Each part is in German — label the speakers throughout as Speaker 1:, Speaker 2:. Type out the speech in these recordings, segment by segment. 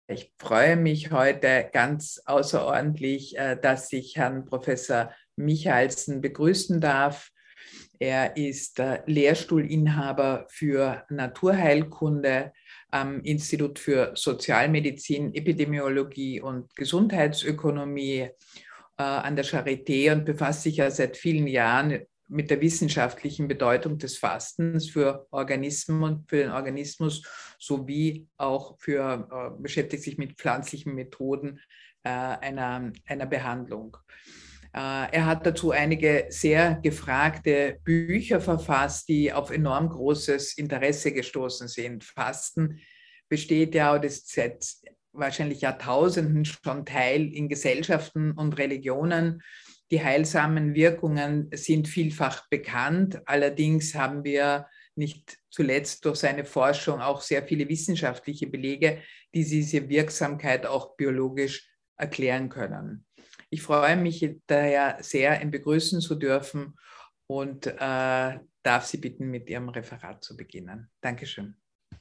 Speaker 1: Ich freue mich heute ganz außerordentlich, dass ich Herrn Professor Michalsen begrüßen darf. Er ist Lehrstuhlinhaber für Naturheilkunde am Institut für Sozialmedizin, Epidemiologie und Gesundheitsökonomie an der Charité und befasst sich ja seit vielen Jahren mit der wissenschaftlichen Bedeutung des Fastens für Organismen und für den Organismus sowie auch beschäftigt sich mit pflanzlichen Methoden einer Behandlung. Er hat dazu einige sehr gefragte Bücher verfasst, die auf enorm großes Interesse gestoßen sind. Fasten besteht ja, und ist seit wahrscheinlich Jahrtausenden schon Teil in Gesellschaften und Religionen. Die heilsamen Wirkungen sind vielfach bekannt. Allerdings haben wir nicht zuletzt durch seine Forschung auch sehr viele wissenschaftliche Belege, die diese Wirksamkeit auch biologisch erklären können. Ich freue mich daher sehr, ihn begrüßen zu dürfen und darf Sie bitten, mit Ihrem Referat zu beginnen. Dankeschön.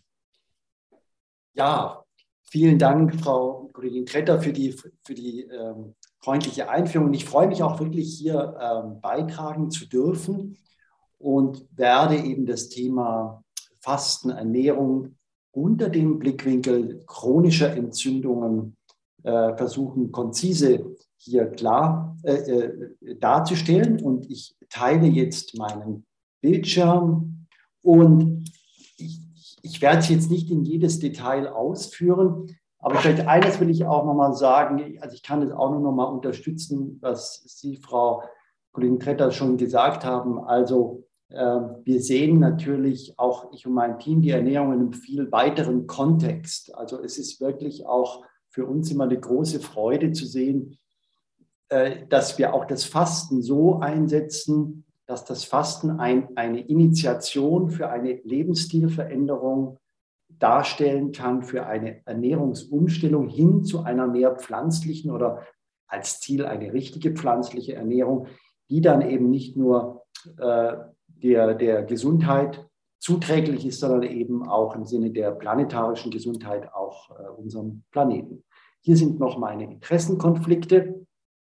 Speaker 2: Ja, vielen Dank, Frau Kollegin Tretter, für die freundliche Einführung. Ich freue mich auch wirklich, hier beitragen zu dürfen und werde eben das Thema Fasten, Ernährung unter dem Blickwinkel chronischer Entzündungen versuchen, konzise hier klar darzustellen. Und ich teile jetzt meinen Bildschirm und ich werde es jetzt nicht in jedes Detail ausführen, aber vielleicht eines will ich auch nochmal sagen, also ich kann es auch nur nochmal unterstützen, was Sie, Frau Kollegin Tretter, schon gesagt haben. Also wir sehen natürlich auch, ich und mein Team, die Ernährung in einem viel weiteren Kontext. Also es ist wirklich auch für uns immer eine große Freude zu sehen, dass wir auch das Fasten so einsetzen, dass das Fasten eine Initiation für eine Lebensstilveränderung darstellen kann, für eine Ernährungsumstellung hin zu einer mehr pflanzlichen oder als Ziel eine richtige pflanzliche Ernährung, die dann eben nicht nur der Gesundheit zuträglich ist, sondern eben auch im Sinne der planetarischen Gesundheit auch unserem Planeten. Hier sind noch meine Interessenkonflikte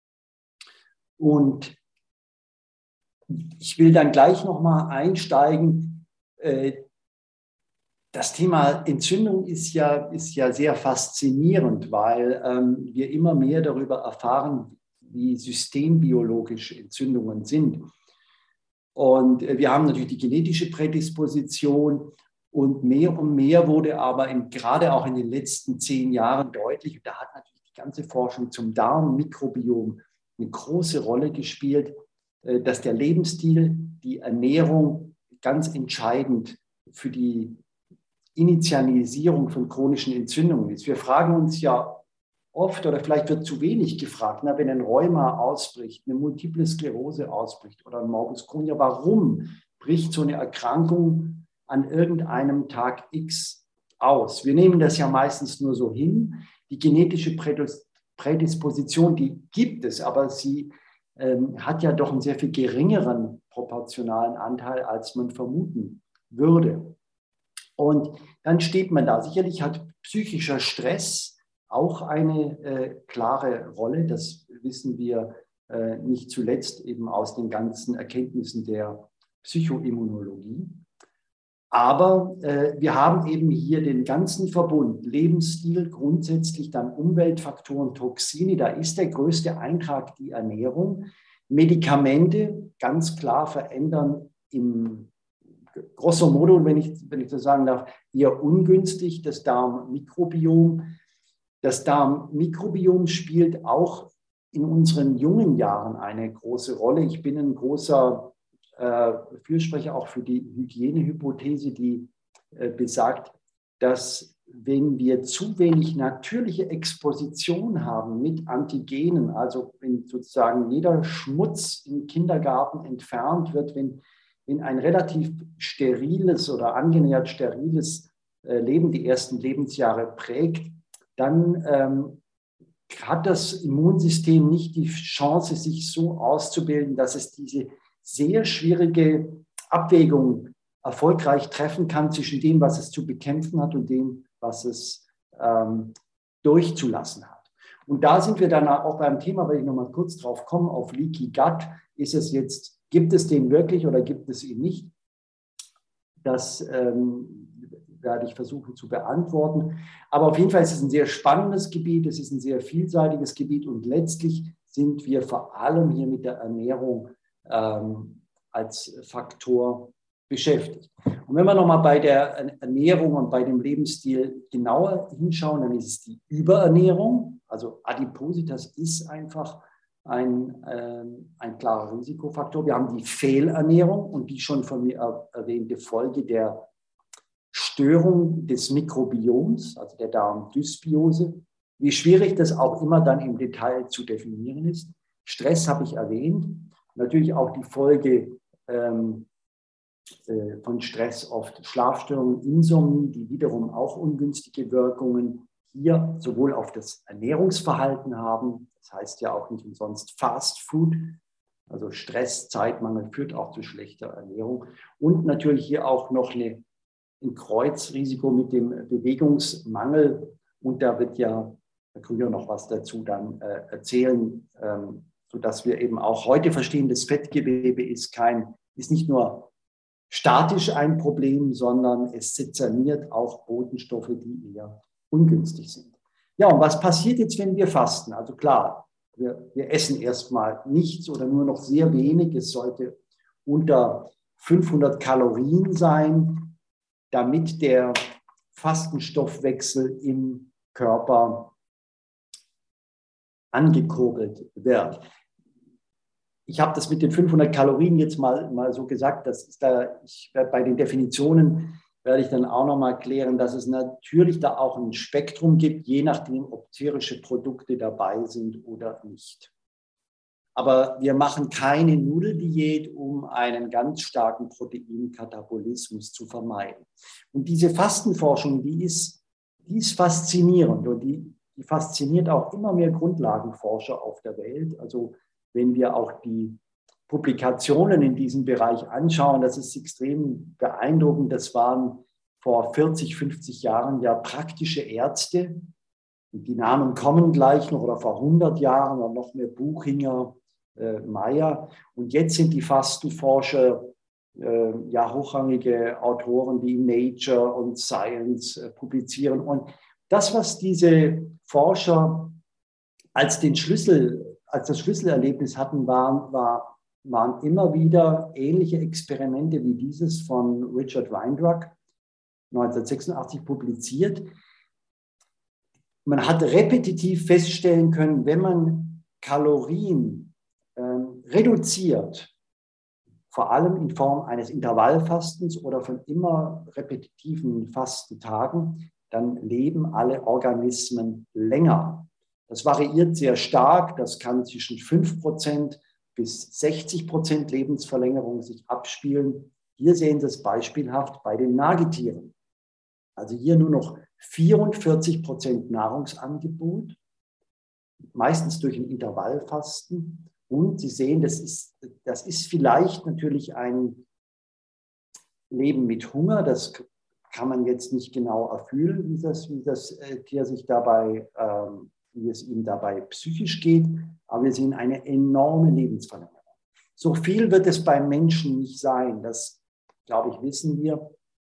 Speaker 2: und ich will dann gleich noch mal einsteigen. Das Thema Entzündung ist ja sehr faszinierend, weil wir immer mehr darüber erfahren, wie systembiologische Entzündungen sind. Und wir haben natürlich die genetische Prädisposition und mehr wurde aber gerade auch in den letzten 10 Jahren deutlich, und da hat natürlich die ganze Forschung zum Darmmikrobiom eine große Rolle gespielt, dass der Lebensstil, die Ernährung ganz entscheidend für die Initialisierung von chronischen Entzündungen ist. Wir fragen uns ja oft, oder vielleicht wird zu wenig gefragt, wenn ein Rheuma ausbricht, eine Multiple Sklerose ausbricht oder ein Morbus Crohn, ja, warum bricht so eine Erkrankung an irgendeinem Tag X aus? Wir nehmen das ja meistens nur so hin. Die genetische Prädisposition, die gibt es, aber sie hat ja doch einen sehr viel geringeren proportionalen Anteil, als man vermuten würde. Und dann steht man da. Sicherlich hat psychischer Stress auch eine klare Rolle. Das wissen wir nicht zuletzt eben aus den ganzen Erkenntnissen der Psychoimmunologie. Aber wir haben eben hier den ganzen Verbund, Lebensstil, grundsätzlich dann Umweltfaktoren, Toxine, da ist der größte Eintrag die Ernährung. Medikamente ganz klar verändern im grosso modo, wenn ich so sagen darf, eher ungünstig das Darmmikrobiom. Das Darmmikrobiom spielt auch in unseren jungen Jahren eine große Rolle. Ich bin ein großer Fürsprecher auch für die Hygienehypothese, die besagt, dass wenn wir zu wenig natürliche Exposition haben mit Antigenen, also wenn sozusagen jeder Schmutz im Kindergarten entfernt wird, wenn ein relativ steriles oder angenähert steriles Leben die ersten Lebensjahre prägt, dann hat das Immunsystem nicht die Chance, sich so auszubilden, dass es diese sehr schwierige Abwägung erfolgreich treffen kann zwischen dem, was es zu bekämpfen hat und dem, was es durchzulassen hat. Und da sind wir dann auch beim Thema, weil ich noch mal kurz drauf komme, auf Leaky Gut. Gibt es den wirklich oder gibt es ihn nicht? Das werde ich versuchen zu beantworten. Aber auf jeden Fall ist es ein sehr spannendes Gebiet, es ist ein sehr vielseitiges Gebiet und letztlich sind wir vor allem hier mit der Ernährung als Faktor beschäftigt. Und wenn wir nochmal bei der Ernährung und bei dem Lebensstil genauer hinschauen, dann ist es die Überernährung. Also Adipositas ist einfach ein klarer Risikofaktor. Wir haben die Fehlernährung und die schon von mir erwähnte Folge der Störung des Mikrobioms, also der Darmdysbiose. Wie schwierig das auch immer dann im Detail zu definieren ist. Stress habe ich erwähnt. Natürlich auch die Folge von Stress, oft Schlafstörungen, Insomnie, die wiederum auch ungünstige Wirkungen hier sowohl auf das Ernährungsverhalten haben, das heißt ja auch nicht umsonst Fast Food, also Stress, Zeitmangel führt auch zu schlechter Ernährung und natürlich hier auch noch ein Kreuzrisiko mit dem Bewegungsmangel und da wird ja Herr Krüger noch was dazu dann erzählen, sodass wir eben auch heute verstehen, das Fettgewebe ist nicht nur statisch ein Problem, sondern es sezerniert auch Botenstoffe, die eher ungünstig sind. Ja, und was passiert jetzt, wenn wir fasten? Also klar, wir essen erstmal nichts oder nur noch sehr wenig. Es sollte unter 500 Kalorien sein, damit der Fastenstoffwechsel im Körper angekurbelt wird. Ich habe das mit den 500 Kalorien jetzt mal so gesagt, bei den Definitionen werde ich dann auch nochmal klären, dass es natürlich da auch ein Spektrum gibt, je nachdem, ob tierische Produkte dabei sind oder nicht. Aber wir machen keine Nudeldiät, um einen ganz starken Proteinkatabolismus zu vermeiden. Und diese Fastenforschung, die ist faszinierend und die fasziniert auch immer mehr Grundlagenforscher auf der Welt. Also wenn wir auch die Publikationen in diesem Bereich anschauen, das ist extrem beeindruckend. Das waren vor 40, 50 Jahren ja praktische Ärzte. Die Namen kommen gleich noch, oder vor 100 Jahren oder noch mehr Buchinger, Meyer. Und jetzt sind die Fastenforscher hochrangige Autoren, die in Nature und Science publizieren. Und das, was diese Forscher als das Schlüsselerlebnis hatten, waren immer wieder ähnliche Experimente wie dieses von Richard Weintraub 1986 publiziert. Man hat repetitiv feststellen können, wenn man Kalorien reduziert, vor allem in Form eines Intervallfastens oder von immer repetitiven Fastentagen, dann leben alle Organismen länger. Das variiert sehr stark, das kann zwischen 5% bis 60% Lebensverlängerung sich abspielen. Hier sehen Sie es beispielhaft bei den Nagetieren. Also hier nur noch 44% Nahrungsangebot, meistens durch ein Intervallfasten. Und Sie sehen, das ist vielleicht natürlich ein Leben mit Hunger. Das kann man jetzt nicht genau erfühlen, wie das Tier sich dabei, wie es ihm dabei psychisch geht. Aber wir sehen eine enorme Lebensverlängerung. So viel wird es beim Menschen nicht sein. Das, glaube ich, wissen wir.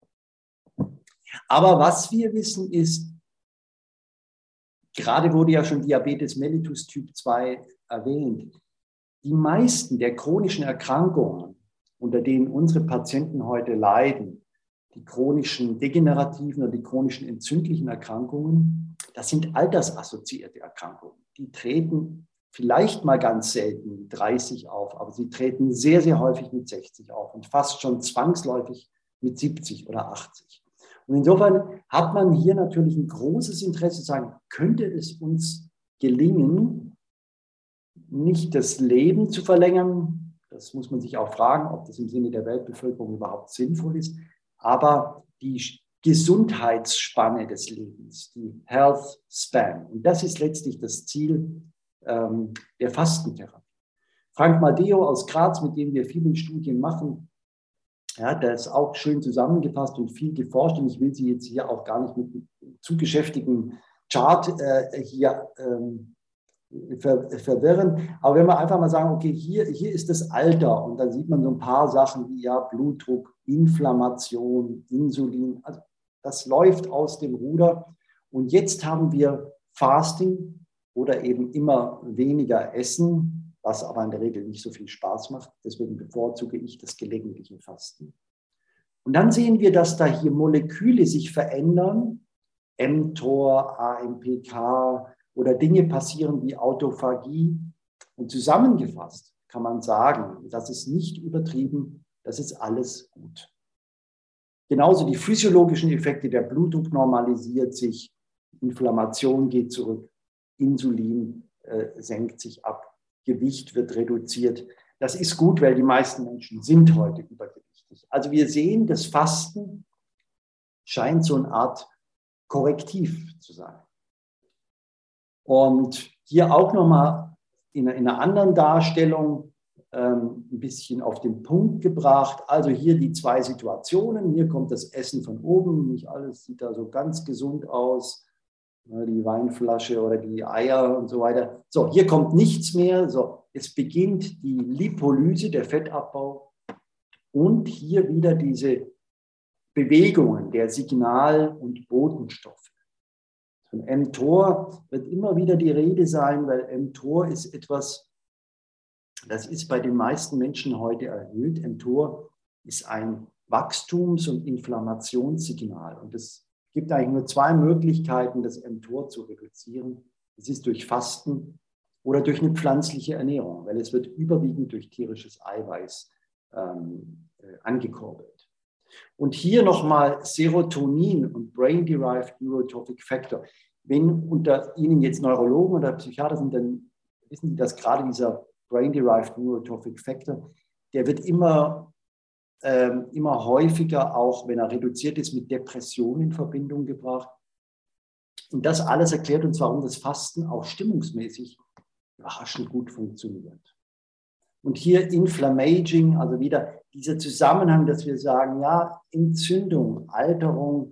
Speaker 2: Aber was wir wissen ist, gerade wurde ja schon Diabetes mellitus Typ 2 erwähnt, die meisten der chronischen Erkrankungen, unter denen unsere Patienten heute leiden, die chronischen degenerativen oder die chronischen entzündlichen Erkrankungen, das sind altersassoziierte Erkrankungen. Die treten vielleicht mal ganz selten mit 30 auf, aber sie treten sehr, sehr häufig mit 60 auf und fast schon zwangsläufig mit 70 oder 80. Und insofern hat man hier natürlich ein großes Interesse zu sagen, könnte es uns gelingen, nicht das Leben zu verlängern, das muss man sich auch fragen, ob das im Sinne der Weltbevölkerung überhaupt sinnvoll ist, aber die Gesundheitsspanne des Lebens, die Health Span. Und das ist letztlich das Ziel der Fastentherapie. Frank Maddeo aus Graz, mit dem wir viele Studien machen, ja, der ist auch schön zusammengefasst und viel geforscht. Und ich will Sie jetzt hier auch gar nicht mit zu geschäftigen Chart hier verwirren. Aber wenn wir einfach mal sagen, okay, hier ist das Alter und dann sieht man so ein paar Sachen wie ja, Blutdruck, Inflammation, Insulin. Also das läuft aus dem Ruder. Und jetzt haben wir Fasting oder eben immer weniger Essen, was aber in der Regel nicht so viel Spaß macht. Deswegen bevorzuge ich das gelegentliche Fasten. Und dann sehen wir, dass da hier Moleküle sich verändern, mTOR, AMPK oder Dinge passieren wie Autophagie. Und zusammengefasst kann man sagen, das ist nicht übertrieben, das ist alles gut. Genauso die physiologischen Effekte, der Blutdruck normalisiert sich, Inflammation geht zurück, Insulin senkt sich ab, Gewicht wird reduziert. Das ist gut, weil die meisten Menschen sind heute übergewichtig. Also wir sehen, das Fasten scheint so eine Art Korrektiv zu sein. Und hier auch nochmal in einer anderen Darstellung ein bisschen auf den Punkt gebracht. Also hier die zwei Situationen. Hier kommt das Essen von oben. Nicht alles sieht da so ganz gesund aus. Die Weinflasche oder die Eier und so weiter. So, hier kommt nichts mehr. So, es beginnt die Lipolyse, der Fettabbau. Und hier wieder diese Bewegungen der Signal- und Botenstoffe. Von mTOR wird immer wieder die Rede sein, weil mTOR ist etwas, das ist bei den meisten Menschen heute erhöht. mTOR ist ein Wachstums- und Inflammationssignal. Und es gibt eigentlich nur zwei Möglichkeiten, das mTOR zu reduzieren. Es ist durch Fasten oder durch eine pflanzliche Ernährung, weil es wird überwiegend durch tierisches Eiweiß angekurbelt. Und hier nochmal Serotonin und Brain-Derived Neurotrophic Factor. Wenn unter Ihnen jetzt Neurologen oder Psychiater sind, dann wissen Sie, dass gerade dieser Brain-Derived Neurotrophic Factor, der wird immer häufiger, auch wenn er reduziert ist, mit Depressionen in Verbindung gebracht. Und das alles erklärt uns, warum das Fasten auch stimmungsmäßig überraschend gut funktioniert. Und hier Inflammaging, also wieder dieser Zusammenhang, dass wir sagen, ja, Entzündung, Alterung,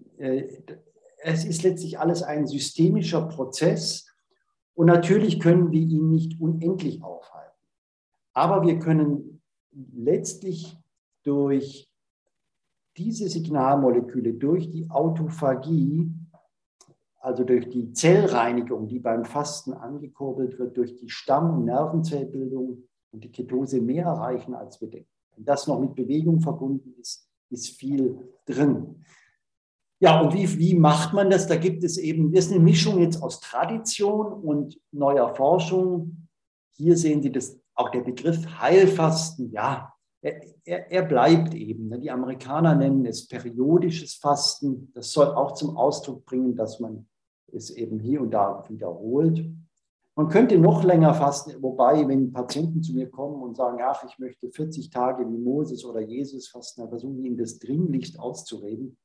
Speaker 2: es ist letztlich alles ein systemischer Prozess. Und natürlich können wir ihn nicht unendlich aufhalten. Aber wir können letztlich durch diese Signalmoleküle, durch die Autophagie, also durch die Zellreinigung, die beim Fasten angekurbelt wird, durch die Stamm- und Nervenzellbildung und die Ketose mehr erreichen, als wir denken. Wenn das noch mit Bewegung verbunden ist, ist viel drin. Ja, und wie macht man das? Da gibt es eben, das ist eine Mischung jetzt aus Tradition und neuer Forschung. Hier sehen Sie das, auch der Begriff Heilfasten, ja, er bleibt eben. Die Amerikaner nennen es periodisches Fasten. Das soll auch zum Ausdruck bringen, dass man es eben hier und da wiederholt. Man könnte noch länger fasten, wobei, wenn Patienten zu mir kommen und sagen, ach, ich möchte 40 Tage wie Moses oder Jesus fasten, dann versuche ich ihnen das dringlichst auszureden.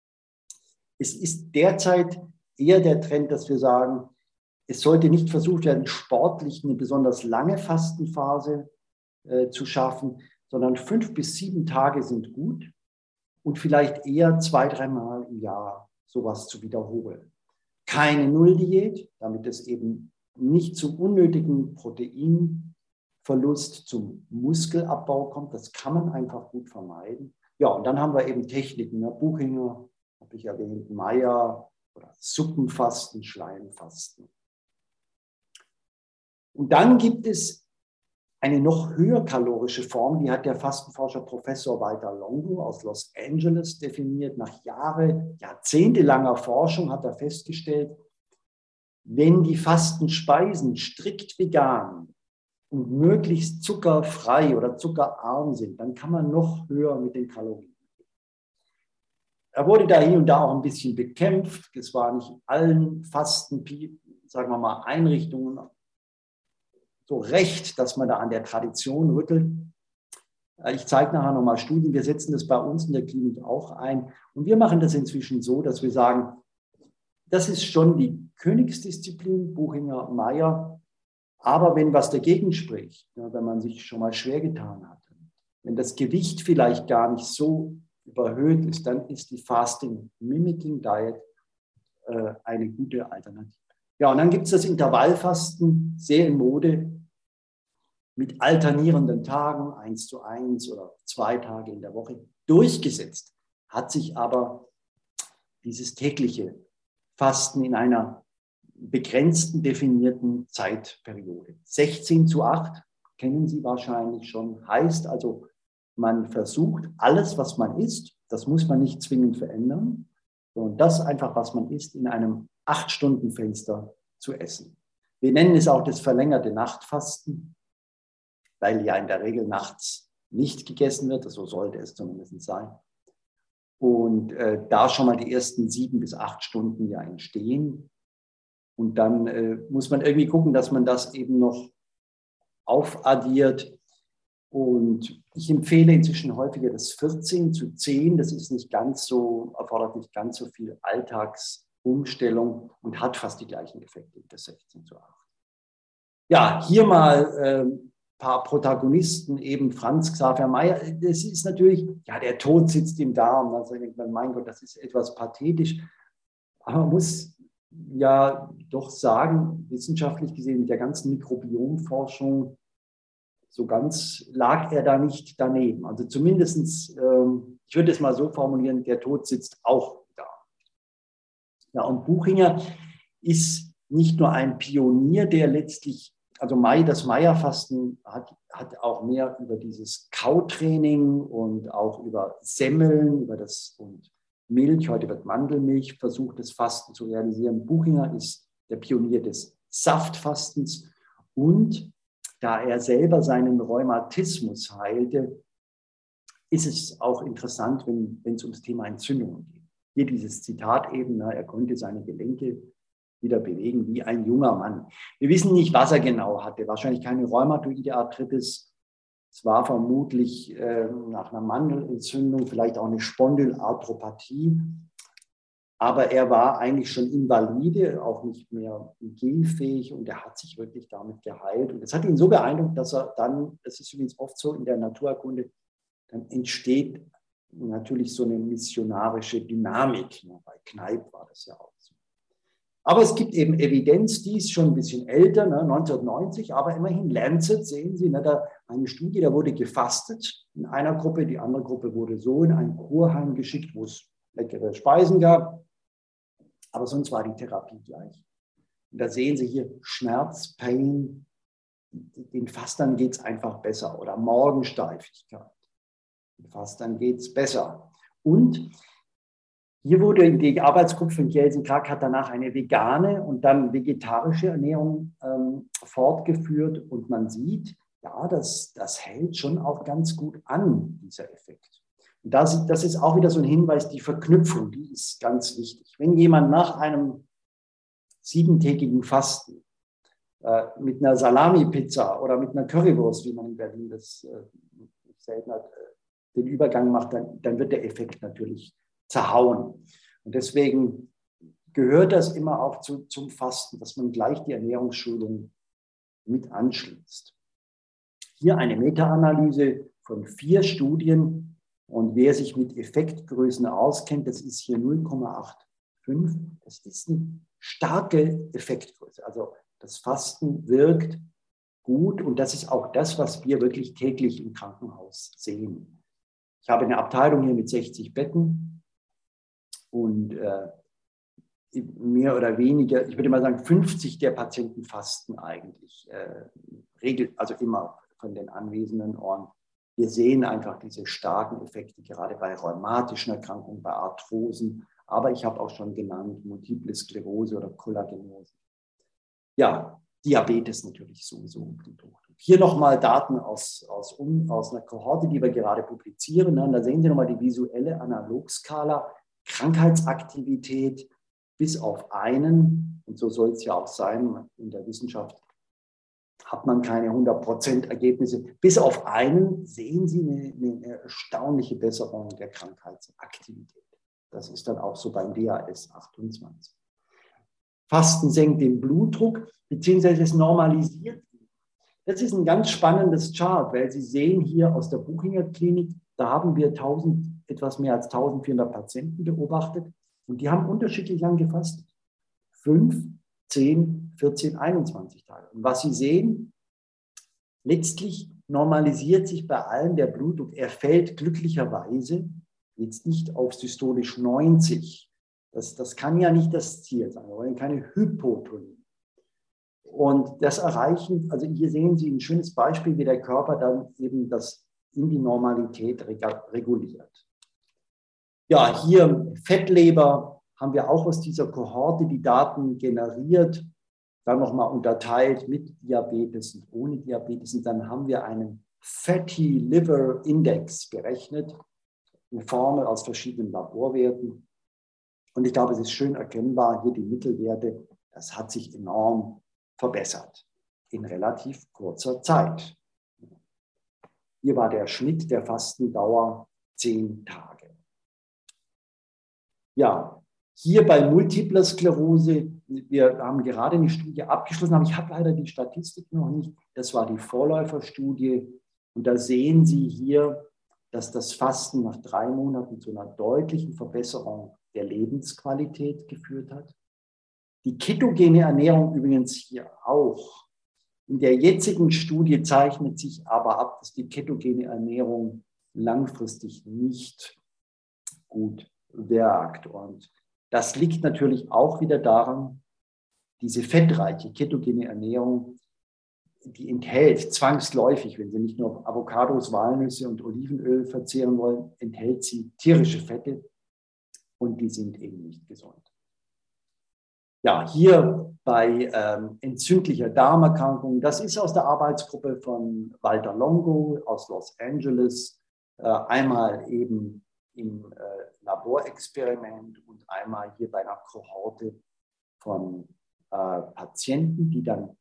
Speaker 2: Es ist derzeit eher der Trend, dass wir sagen, es sollte nicht versucht werden, sportlich eine besonders lange Fastenphase zu schaffen, sondern 5 bis 7 Tage sind gut und vielleicht eher 2-3 Mal im Jahr sowas zu wiederholen. Keine Nulldiät, damit es eben nicht zum unnötigen Proteinverlust, zum Muskelabbau kommt. Das kann man einfach gut vermeiden. Ja, und dann haben wir eben Techniken, ne? Buchinger, habe ich erwähnt, Meyer oder Suppenfasten, Schleimfasten. Und dann gibt es eine noch höherkalorische Form, die hat der Fastenforscher Professor Walter Longo aus Los Angeles definiert. Nach jahrzehntelanger Forschung hat er festgestellt, wenn die Fastenspeisen strikt vegan und möglichst zuckerfrei oder zuckerarm sind, dann kann man noch höher mit den Kalorien. Er wurde da hier und da auch ein bisschen bekämpft. Es war nicht in allen Fasten, sagen wir mal, Einrichtungen so recht, dass man da an der Tradition rüttelt. Ich zeige nachher nochmal Studien. Wir setzen das bei uns in der Klinik auch ein. Und wir machen das inzwischen so, dass wir sagen, das ist schon die Königsdisziplin, Buchinger, Meyer. Aber wenn was dagegen spricht, wenn man sich schon mal schwer getan hat, wenn das Gewicht vielleicht gar nicht so überhöht ist, dann ist die Fasting Mimicking Diet eine gute Alternative. Ja, und dann gibt es das Intervallfasten, sehr in Mode, mit alternierenden Tagen, 1:1 oder 2 Tage in der Woche, durchgesetzt. Hat sich aber dieses tägliche Fasten in einer begrenzten, definierten Zeitperiode. 16:8 kennen Sie wahrscheinlich schon, heißt also, man versucht alles, was man isst, das muss man nicht zwingend verändern, sondern das einfach, was man isst, in einem 8-Stunden-Fenster zu essen. Wir nennen es auch das verlängerte Nachtfasten, weil ja in der Regel nachts nicht gegessen wird, so sollte es zumindest sein. Und da schon mal die ersten 7 bis 8 Stunden ja entstehen. Und dann muss man irgendwie gucken, dass man das eben noch aufaddiert. Und ich empfehle inzwischen häufiger das 14:10. Das ist nicht ganz so, erfordert nicht ganz so viel Alltagsumstellung und hat fast die gleichen Effekte wie das 16:8. Ja, hier mal ein paar Protagonisten, eben Franz Xaver Mayr. Das ist natürlich, ja, der Tod sitzt im Darm. Also denkt man, mein Gott, das ist etwas pathetisch. Aber man muss ja doch sagen, wissenschaftlich gesehen, mit der ganzen Mikrobiomforschung, so ganz lag er da nicht daneben. Also zumindest, ich würde es mal so formulieren, der Tod sitzt auch da. Ja, und Buchinger ist nicht nur ein Pionier, der letztlich, also das Mayr-Fasten hat auch mehr über dieses Kautraining und auch über Semmeln, über das und Milch, heute wird Mandelmilch versucht, das Fasten zu realisieren. Buchinger ist der Pionier des Saftfastens und da er selber seinen Rheumatismus heilte, ist es auch interessant, wenn es ums Thema Entzündungen geht. Hier dieses Zitat eben, er konnte seine Gelenke wieder bewegen wie ein junger Mann. Wir wissen nicht, was er genau hatte. Wahrscheinlich keine rheumatoide Arthritis. Es war vermutlich nach einer Mandelentzündung vielleicht auch eine Spondylarthropathie. Aber er war eigentlich schon invalide, auch nicht mehr gehfähig und er hat sich wirklich damit geheilt. Und das hat ihn so beeindruckt, dass er dann, das ist übrigens oft so in der Naturerkunde, dann entsteht natürlich so eine missionarische Dynamik. Bei Kneipp war das ja auch so. Aber es gibt eben Evidenz, die ist schon ein bisschen älter, 1990, aber immerhin Lancet, sehen Sie, da eine Studie, da wurde gefastet in einer Gruppe, die andere Gruppe wurde so in ein Kurheim geschickt, wo es leckere Speisen gab. Aber sonst war die Therapie gleich. Und da sehen Sie hier Schmerz, Pain, den Fastern geht es einfach besser oder Morgensteifigkeit. Den Fastern geht es besser. Und hier wurde die Arbeitsgruppe von Jelsen Clark hat danach eine vegane und dann vegetarische Ernährung fortgeführt und man sieht, ja, das hält schon auch ganz gut an, dieser Effekt. Und das ist auch wieder so ein Hinweis, die Verknüpfung, die ist ganz wichtig. Wenn jemand nach einem 7-tägigen Fasten mit einer Salami-Pizza oder mit einer Currywurst, wie man in Berlin das selten hat, den Übergang macht, dann wird der Effekt natürlich zerhauen. Und deswegen gehört das immer auch zum Fasten, dass man gleich die Ernährungsschulung mit anschließt. Hier eine Meta-Analyse von 4 Studien. Und wer sich mit Effektgrößen auskennt, das ist hier 0,85. Das ist eine starke Effektgröße. Also das Fasten wirkt gut und das ist auch das, was wir wirklich täglich im Krankenhaus sehen. Ich habe eine Abteilung hier mit 60 Betten und mehr oder weniger, ich würde mal sagen, 50 der Patienten fasten eigentlich also immer von den anwesenden Ohren. Wir sehen einfach diese starken Effekte, gerade bei rheumatischen Erkrankungen, bei Arthrosen, aber ich habe auch schon genannt, Multiple Sklerose oder Kollagenose. Ja, Diabetes natürlich sowieso. Hier nochmal Daten aus einer Kohorte, die wir gerade publizieren. Da sehen Sie nochmal die visuelle Analogskala, Krankheitsaktivität bis auf einen, und so soll es ja auch sein in der Wissenschaft, hat man keine 100% Ergebnisse. Bis auf einen sehen Sie eine erstaunliche Besserung der Krankheitsaktivität. Das ist dann auch so beim DAS 28. Fasten senkt den Blutdruck, beziehungsweise es normalisiert. Das ist ein ganz spannendes Chart, weil Sie sehen hier aus der Buchinger Klinik, da haben wir etwas mehr als 1400 Patienten beobachtet und die haben unterschiedlich lang gefastet. 5, 10, 14, 21 Tage. Und was Sie sehen, letztlich normalisiert sich bei allen der Blutdruck. Er fällt glücklicherweise jetzt nicht auf systolisch 90. Das kann ja nicht das Ziel sein. Wir wollen keine Hypotonie. Und das erreichen, also hier sehen Sie ein schönes Beispiel, wie der Körper dann eben das in die Normalität reguliert. Ja, hier Fettleber haben wir auch aus dieser Kohorte die Daten generiert, dann nochmal unterteilt mit Diabetes und ohne Diabetes. Und dann haben wir einen Fatty Liver Index berechnet, eine Formel aus verschiedenen Laborwerten. Und ich glaube, es ist schön erkennbar, hier die Mittelwerte, das hat sich enorm verbessert in relativ kurzer Zeit. Hier war der Schnitt der Fastendauer 10 Tage. Ja, hier bei Multipler Sklerose, wir haben gerade eine Studie abgeschlossen, aber ich habe leider die Statistik noch nicht. Das war die Vorläuferstudie. Und da sehen Sie hier, dass das Fasten nach 3 Monaten zu einer deutlichen Verbesserung der Lebensqualität geführt hat. Die ketogene Ernährung übrigens hier auch. In der jetzigen Studie zeichnet sich aber ab, dass die ketogene Ernährung langfristig nicht gut wirkt. Und das liegt natürlich auch wieder daran, diese fettreiche ketogene Ernährung, die enthält zwangsläufig, wenn Sie nicht nur Avocados, Walnüsse und Olivenöl verzehren wollen, enthält sie tierische Fette und die sind eben nicht gesund. Ja, hier bei entzündlicher Darmerkrankung, das ist aus der Arbeitsgruppe von Walter Longo aus Los Angeles, einmal eben im Laborexperiment und einmal hier bei einer Kohorte von Patienten, die dann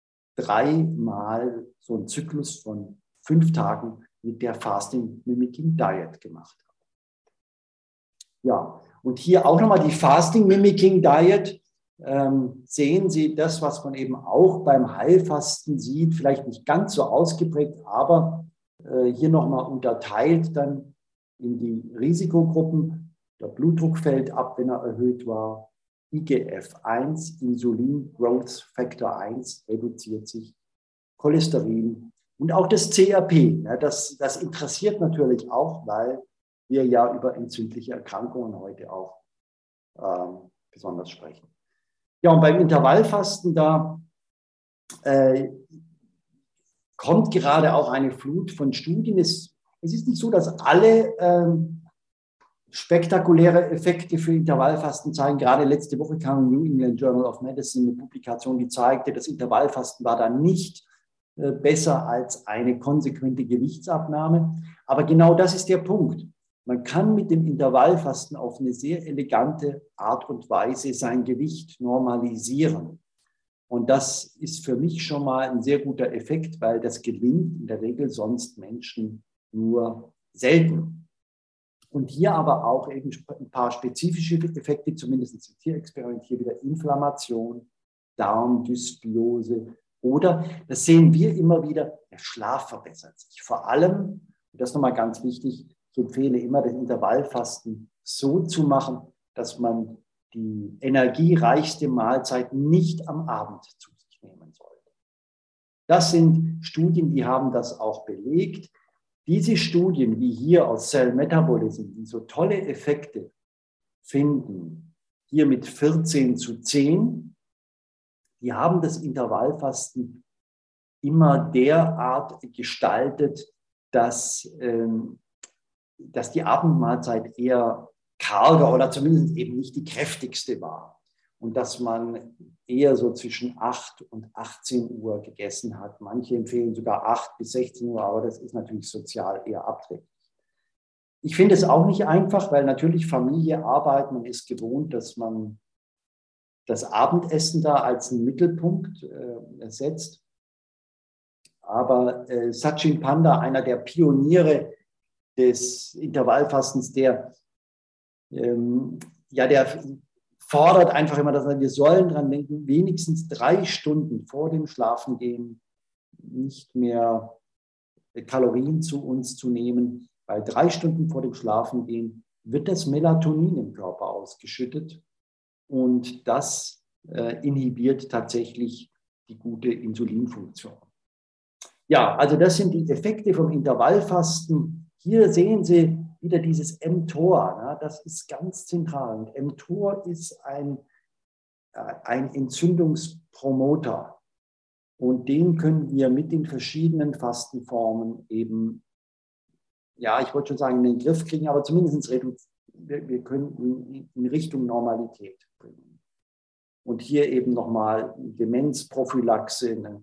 Speaker 2: 3-mal so einen Zyklus von 5 Tagen mit der Fasting Mimicking Diet gemacht haben. Ja, und hier auch nochmal die Fasting Mimicking Diet. Sehen Sie das, was man eben auch beim Heilfasten sieht, vielleicht nicht ganz so ausgeprägt, aber hier nochmal unterteilt dann in die Risikogruppen. Der Blutdruck fällt ab, wenn er erhöht war. IGF-1, Insulin, Growth Factor 1 reduziert sich, Cholesterin und auch das CRP. Ja, das interessiert natürlich auch, weil wir ja über entzündliche Erkrankungen heute auch besonders sprechen. Ja, und beim Intervallfasten, da kommt gerade auch eine Flut von Studien. Es ist nicht so, dass alle spektakuläre Effekte für Intervallfasten zeigen. Gerade letzte Woche kam im New England Journal of Medicine eine Publikation, die zeigte, das Intervallfasten war da nicht besser als eine konsequente Gewichtsabnahme. Aber genau das ist der Punkt. Man kann mit dem Intervallfasten auf eine sehr elegante Art und Weise sein Gewicht normalisieren. Und das ist für mich schon mal ein sehr guter Effekt, weil das gelingt in der Regel sonst Menschen nur selten. Und hier aber auch eben ein paar spezifische Effekte, zumindest im Tierexperiment, hier wieder Inflammation, Darmdysbiose oder, das sehen wir immer wieder, der Schlaf verbessert sich. Vor allem, und das ist nochmal ganz wichtig, ich empfehle immer, das Intervallfasten so zu machen, dass man die energiereichste Mahlzeit nicht am Abend zu sich nehmen sollte. Das sind Studien, die haben das auch belegt. Diese Studien, wie hier aus Cell Metabolism, die so tolle Effekte finden, hier mit 14:10, die haben das Intervallfasten immer derart gestaltet, dass die Abendmahlzeit eher karger oder zumindest eben nicht die kräftigste war. Und dass man eher so zwischen 8 und 18 Uhr gegessen hat. Manche empfehlen sogar 8 bis 16 Uhr, aber das ist natürlich sozial eher abträglich. Ich finde es auch nicht einfach, weil natürlich Familie, Arbeit, man ist gewohnt, dass man das Abendessen da als einen Mittelpunkt setzt. Aber Sachin Panda, einer der Pioniere des Intervallfastens, der fordert einfach immer, dass wir sollen dran denken, wenigstens 3 Stunden vor dem Schlafengehen nicht mehr Kalorien zu uns zu nehmen, weil 3 Stunden vor dem Schlafengehen wird das Melatonin im Körper ausgeschüttet und das inhibiert tatsächlich die gute Insulinfunktion. Ja, also das sind die Effekte vom Intervallfasten. Hier sehen Sie wieder dieses mTOR. Ne? Das ist ganz zentral. Und mTOR ist ein Entzündungspromoter. Und den können wir mit den verschiedenen Fastenformen eben, ja, ich wollte schon sagen, in den Griff kriegen, aber zumindest wir können ihn in Richtung Normalität bringen. Und hier eben nochmal Demenzprophylaxe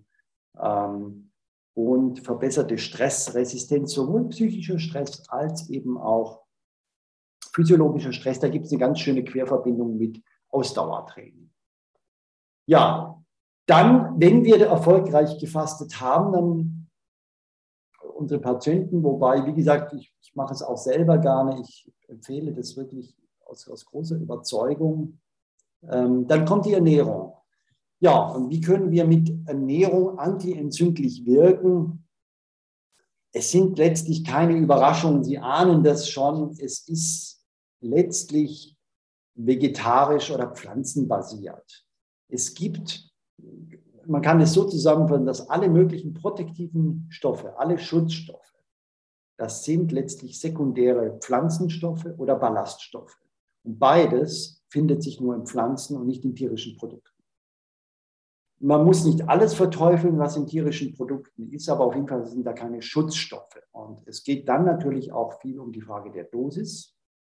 Speaker 2: und verbesserte Stressresistenz, sowohl psychischer Stress als eben auch physiologischer Stress. Da gibt es eine ganz schöne Querverbindung mit Ausdauertraining. Ja, dann, wenn wir erfolgreich gefastet haben, dann unsere Patienten, wobei, wie gesagt, ich mache es auch selber gerne, ich empfehle das wirklich aus großer Überzeugung, dann kommt die Ernährung. Ja, und wie können wir mit Ernährung antientzündlich wirken? Es sind letztlich keine Überraschungen. Sie ahnen das schon. Es ist letztlich vegetarisch oder pflanzenbasiert. Es gibt, man kann es so zusammenfassen, dass alle möglichen protektiven Stoffe, alle Schutzstoffe, das sind letztlich sekundäre Pflanzenstoffe oder Ballaststoffe. Und beides findet sich nur in Pflanzen und nicht in tierischen Produkten. Man muss nicht alles verteufeln, was in tierischen Produkten ist, aber auf jeden Fall sind da keine Schutzstoffe. Und es geht dann natürlich auch viel um die Frage der Dosis.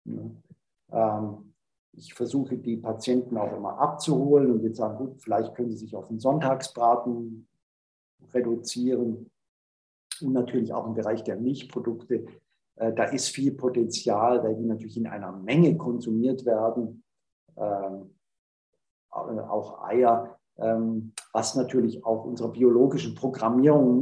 Speaker 2: Ich versuche, die Patienten auch immer abzuholen und jetzt sagen, gut, vielleicht können sie sich auf den Sonntagsbraten reduzieren und natürlich auch im Bereich der Milchprodukte. Da ist viel Potenzial, weil die natürlich in einer Menge konsumiert werden. Auch Eier, was natürlich auch unserer biologischen Programmierung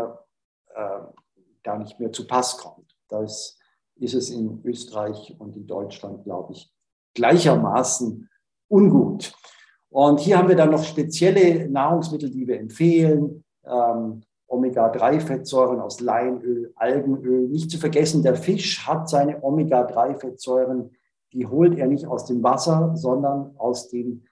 Speaker 2: da nicht mehr zu Pass kommt. Das ist es in Österreich und in Deutschland, glaube ich, gleichermaßen ungut. Und hier haben wir dann noch spezielle Nahrungsmittel, die wir empfehlen. Omega-3-Fettsäuren aus Leinöl, Algenöl. Nicht zu vergessen, der Fisch hat seine Omega-3-Fettsäuren, die holt er nicht aus dem Wasser, sondern aus den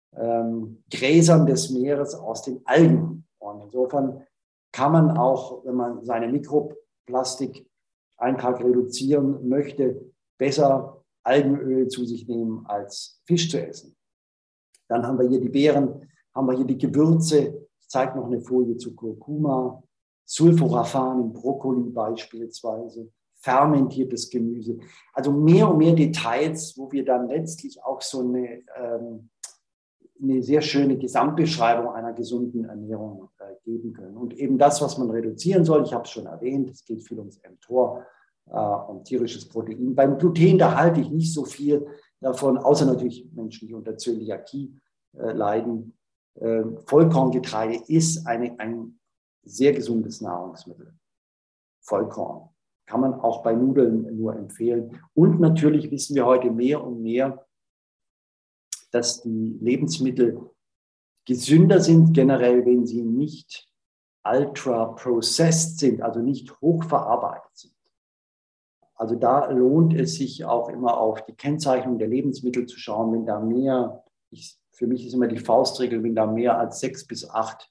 Speaker 2: Gräsern des Meeres, aus den Algen. Und insofern kann man auch, wenn man seine Mikroplastikeintrag reduzieren möchte, besser Algenöl zu sich nehmen, als Fisch zu essen. Dann haben wir hier die Beeren, haben wir hier die Gewürze. Ich zeige noch eine Folie zu Kurkuma, Sulforaphan im Brokkoli beispielsweise, fermentiertes Gemüse. Also mehr und mehr Details, wo wir dann letztlich auch so eine sehr schöne Gesamtbeschreibung einer gesunden Ernährung geben können. Und eben das, was man reduzieren soll, ich habe es schon erwähnt, es geht viel ums mTOR, um tierisches Protein. Beim Gluten, da halte ich nicht so viel davon, außer natürlich Menschen, die unter Zöliakie leiden. Vollkorngetreide ist ein sehr gesundes Nahrungsmittel. Vollkorn. Kann man auch bei Nudeln nur empfehlen. Und natürlich wissen wir heute mehr und mehr, dass die Lebensmittel gesünder sind, generell, wenn sie nicht ultra-processed sind, also nicht hochverarbeitet sind. Also da lohnt es sich auch immer auf die Kennzeichnung der Lebensmittel zu schauen, wenn da mehr, für mich ist immer die Faustregel, wenn da mehr als 6 bis 8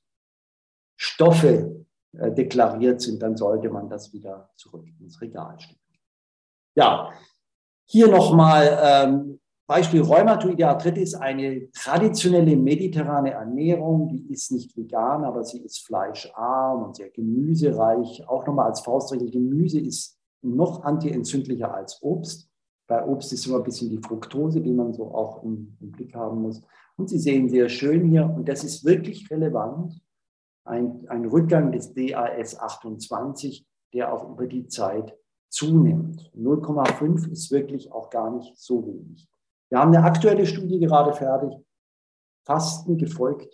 Speaker 2: Stoffe deklariert sind, dann sollte man das wieder zurück ins Regal stellen. Ja, hier nochmal Beispiel Rheumatoide Arthritis, eine traditionelle mediterrane Ernährung, die ist nicht vegan, aber sie ist fleischarm und sehr gemüsereich. Auch nochmal als Faustregel, Gemüse ist noch antientzündlicher als Obst. Bei Obst ist immer ein bisschen die Fructose, die man so auch im Blick haben muss. Und Sie sehen sehr schön hier, und das ist wirklich relevant, ein Rückgang des DAS28, der auch über die Zeit zunimmt. 0,5 ist wirklich auch gar nicht so wenig. Wir haben eine aktuelle Studie gerade fertig, Fasten gefolgt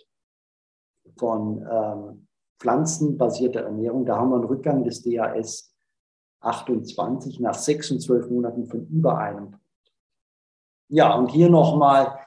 Speaker 2: von pflanzenbasierter Ernährung. Da haben wir einen Rückgang des DAS28 nach 6 und 12 Monaten von über einem Punkt. Ja, und hier nochmal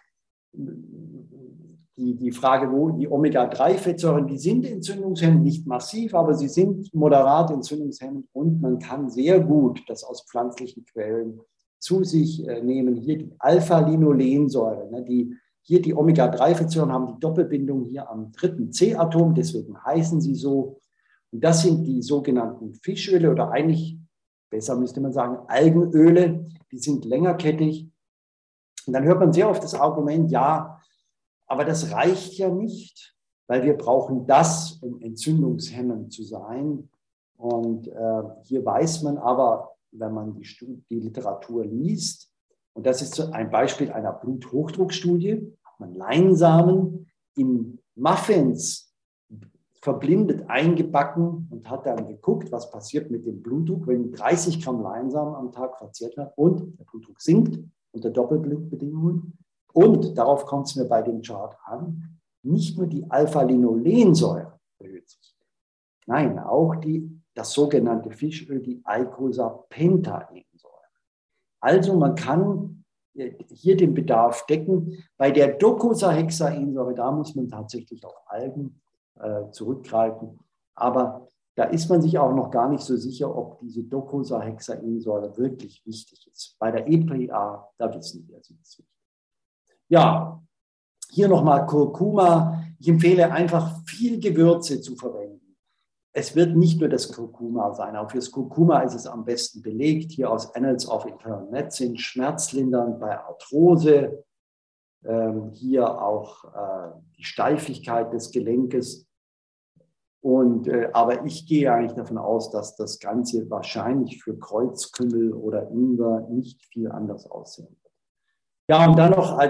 Speaker 2: die Frage, wo die Omega-3-Fettsäuren, die sind entzündungshemmend, nicht massiv, aber sie sind moderat entzündungshemmend und man kann sehr gut das aus pflanzlichen Quellen zu sich nehmen. Hier die Alpha-Linolensäure, die Hier die Omega-3-Fettsäuren haben die Doppelbindung hier am dritten C-Atom, deswegen heißen sie so. Und das sind die sogenannten Fischöle oder eigentlich, besser müsste man sagen, Algenöle. Die sind längerkettig. Und dann hört man sehr oft das Argument, ja, aber das reicht ja nicht, weil wir brauchen das, um entzündungshemmend zu sein. Und hier weiß man aber, wenn man die Literatur liest, und das ist ein Beispiel einer Bluthochdruckstudie, hat man Leinsamen in Muffins verblindet eingebacken und hat dann geguckt, was passiert mit dem Blutdruck, wenn 30 Gramm Leinsamen am Tag verzehrt wird und der Blutdruck sinkt unter Doppelblindbedingungen. Und darauf kommt es mir bei dem Chart an, nicht nur die Alpha-Linolensäure erhöht sich, nein, auch das sogenannte Fischöl, die Eicosapentaensäure. Also man kann hier den Bedarf decken. Bei der Docosahexaensäure, da muss man tatsächlich auf Algen zurückgreifen. Aber da ist man sich auch noch gar nicht so sicher, ob diese Docosahexaensäure wirklich wichtig ist. Bei der EPA, da wissen wir, sie ist wichtig. Ja, hier nochmal Kurkuma. Ich empfehle einfach viel Gewürze zu verwenden. Es wird nicht nur das Kurkuma sein, auch fürs Kurkuma ist es am besten belegt. Hier aus Annals of Internal Medicine, schmerzlindernd bei Arthrose. Hier auch die Steifigkeit des Gelenkes. Aber ich gehe eigentlich davon aus, dass das Ganze wahrscheinlich für Kreuzkümmel oder Ingwer nicht viel anders aussehen wird. Ja, und dann noch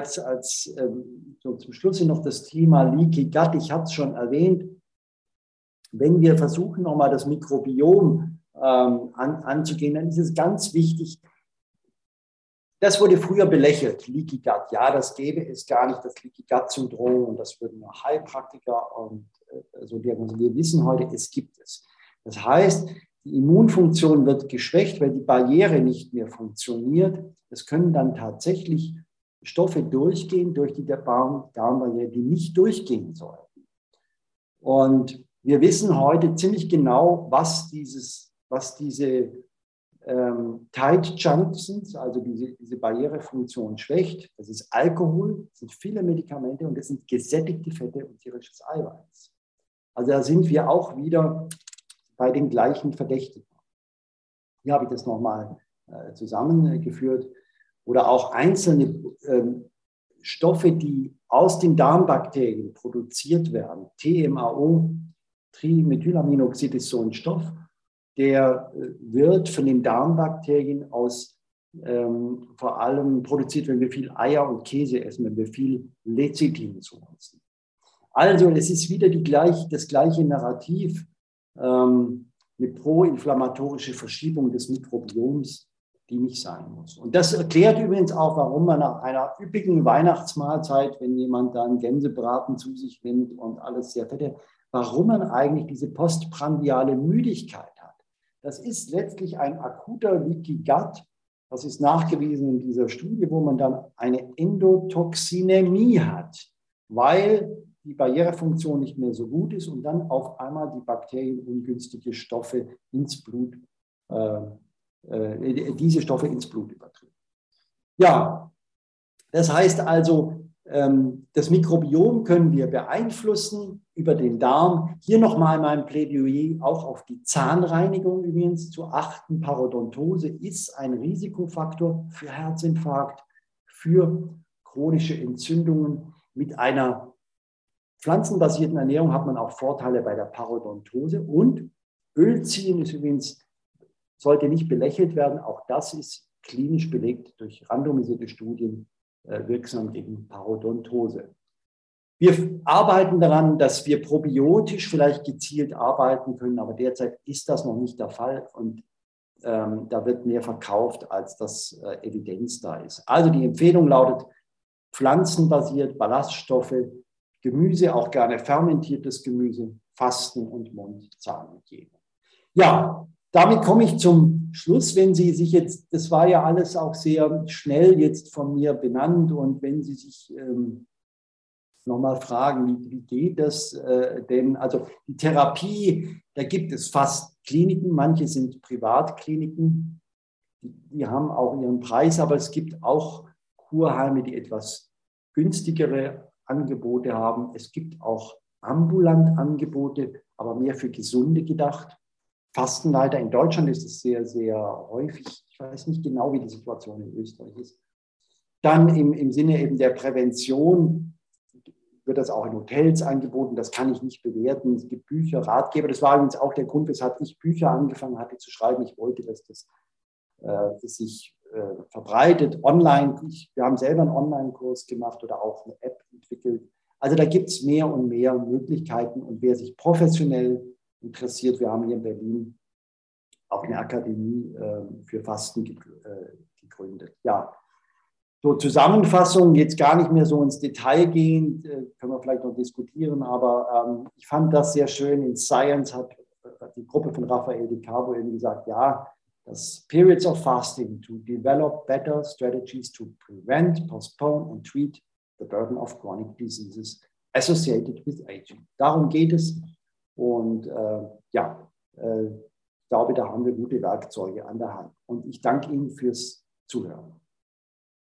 Speaker 2: so zum Schluss noch das Thema Leaky Gut. Ich hatte es schon erwähnt. Wenn wir versuchen, nochmal das Mikrobiom anzugehen, dann ist es ganz wichtig, das wurde früher belächelt, Leaky Gut. Ja, das gäbe es gar nicht, das Leaky Gut-Syndrom, und das würden nur Heilpraktiker und so diagnostizieren. Wir wissen heute, es gibt es. Das heißt, die Immunfunktion wird geschwächt, weil die Barriere nicht mehr funktioniert. Es können dann tatsächlich Stoffe durchgehen durch die Darmbarriere, die nicht durchgehen sollten. Und wir wissen heute ziemlich genau, was diese Tight Junctions, also diese Barrierefunktion schwächt. Das ist Alkohol, das sind viele Medikamente und das sind gesättigte Fette und tierisches Eiweiß. Also da sind wir auch wieder bei den gleichen Verdächtigen. Hier habe ich das nochmal zusammengeführt. Oder auch einzelne Stoffe, die aus den Darmbakterien produziert werden. TMAO, Trimethylaminoxid ist so ein Stoff, der wird von den Darmbakterien vor allem produziert, wenn wir viel Eier und Käse essen, wenn wir viel Lecithin zu uns nehmen. Also es ist wieder das gleiche Narrativ, eine proinflammatorische Verschiebung des Mikrobioms, die nicht sein muss. Und das erklärt übrigens auch, warum man nach einer üppigen Weihnachtsmahlzeit, wenn jemand dann Gänsebraten zu sich nimmt und alles sehr fette, warum man eigentlich diese postprandiale Müdigkeit hat. Das ist letztlich ein akuter Leaky Gut. Das ist nachgewiesen in dieser Studie, wo man dann eine Endotoxinämie hat, weil die Barrierefunktion nicht mehr so gut ist und dann auf einmal die bakterienungünstige Stoffe ins Blut, diese Stoffe ins Blut übertragen. Ja, das heißt also, das Mikrobiom können wir beeinflussen über den Darm. Hier nochmal mein Plädoyer auch auf die Zahnreinigung übrigens zu achten. Parodontose ist ein Risikofaktor für Herzinfarkt, für chronische Entzündungen. Mit einer pflanzenbasierten Ernährung hat man auch Vorteile bei der Parodontose. Und Ölziehen ist übrigens, sollte nicht belächelt werden. Auch das ist klinisch belegt durch randomisierte Studien wirksam gegen Parodontose. Wir arbeiten daran, dass wir probiotisch vielleicht gezielt arbeiten können, aber derzeit ist das noch nicht der Fall und da wird mehr verkauft, als dass Evidenz da ist. Also die Empfehlung lautet pflanzenbasiert, Ballaststoffe, Gemüse, auch gerne fermentiertes Gemüse, Fasten und Mund-Zahnhygiene. Ja, damit komme ich zum Schluss, wenn Sie sich jetzt, das war ja alles auch sehr schnell jetzt von mir benannt und wenn Sie sich nochmal fragen, wie geht das denn? Also die Therapie, da gibt es fast Kliniken, manche sind Privatkliniken, die haben auch ihren Preis, aber es gibt auch Kurheime, die etwas günstigere Angebote haben. Es gibt auch ambulant Angebote, aber mehr für Gesunde gedacht. Fastenleiter in Deutschland ist es sehr, sehr häufig. Ich weiß nicht genau, wie die Situation in Österreich ist. Dann im Sinne eben der Prävention wird das auch in Hotels angeboten. Das kann ich nicht bewerten. Es gibt Bücher, Ratgeber. Das war übrigens auch der Grund, weshalb ich Bücher angefangen hatte zu schreiben. Ich wollte, dass das sich verbreitet online. Wir haben selber einen Online-Kurs gemacht oder auch eine App entwickelt. Also da gibt es mehr und mehr Möglichkeiten. Und wer sich professionell interessiert, wir haben hier in Berlin auch eine Akademie für Fasten gegründet. Ja, so Zusammenfassung, jetzt gar nicht mehr so ins Detail gehen, können wir vielleicht noch diskutieren, aber ich fand das sehr schön. In Science hat die Gruppe von Raphael DeCarbo eben gesagt, ja, das Periods of Fasting to develop better strategies to prevent, postpone and treat the burden of chronic diseases associated with aging. Darum geht es und ich glaube, da haben wir gute Werkzeuge an der Hand. Und ich danke Ihnen fürs Zuhören.